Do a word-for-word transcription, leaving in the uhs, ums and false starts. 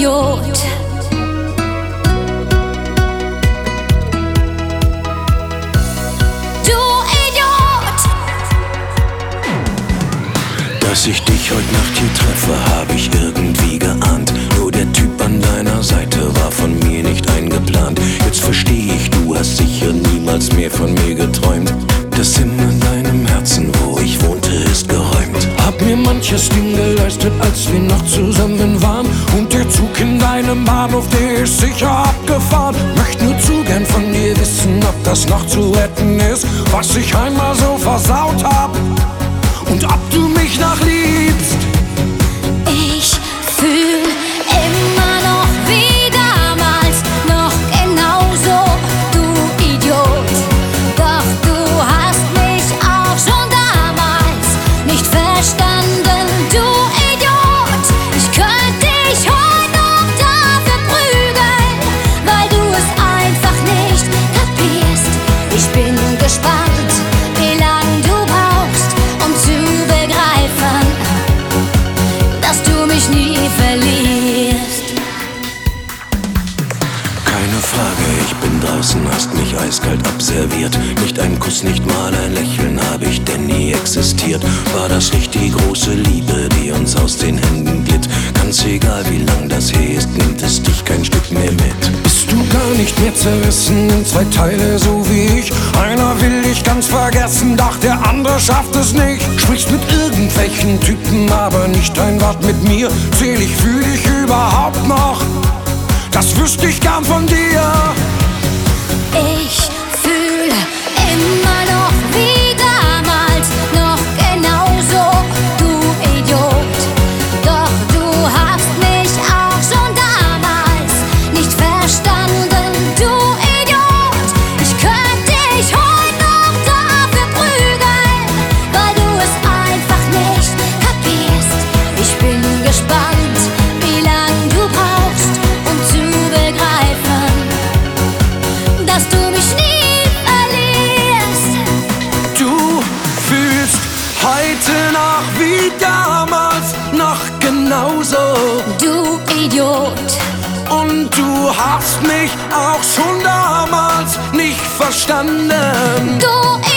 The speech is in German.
Idiot. Du Idiot. Dass ich dich heute Nacht hier treffe, hab ich irgendwie geahnt. Nur der Typ an deiner Seite war von mir nicht eingeplant. Jetzt versteh ich, du hast sicher niemals mehr von mir geträumt. Das Zimmer in deinem Herzen, wo ich wohnte, ist geräumt. Hab mir manches Ding geleistet, als wir noch zusammen waren. Und der Zug in deinem Bahnhof, der ist sicher abgefahren. Möcht nur zu gern von dir wissen, ob das noch zu retten ist, was ich einmal so versaut hab. Und ob du mich noch liebst. Ich fühl immer noch wie damals, noch genauso, du Idiot. Doch du hast mich auch schon damals nicht verstanden, du Idiot. Ich könnte dich heute noch dafür prügeln, weil du es einfach nicht kapierst. Ich bin gespannt, wie lang du brauchst, um zu begreifen, dass du mich nie verlierst. Keine Frage, ich bin draußen, hast mich eiskalt abserviert. Nicht ein Kuss, nicht mal ein Lächeln hab ich denn nie existiert. War das nicht die große Liebe, die uns aus den Händen glitt? Ganz egal wie lang das her ist, nimmt es dich kein Stück mehr mit. Bist du gar nicht mehr zerrissen in zwei Teile, so wie ich? Einer will dich ganz vergessen, doch der andere schafft es nicht. Sprichst mit irgendwelchen Typen, aber nicht ein Wort mit mir. Zähl ich, fühl ich überhaupt noch? Das wüsste ich gern von dir. Ich fühl immer noch wie damals, noch genauso, du Idiot. Doch du hast mich auch schon damals nicht verstanden, du Idiot. Ich könnte dich heute noch dafür prügeln, weil du es einfach nicht kapierst. Ich bin gespannt, wie lang du brauchst, um zu begreifen, dass du mich nie verlierst. Du fühlst heute noch wie damals, noch genauso. Du Idiot. Und du hast mich auch schon damals nicht verstanden. Du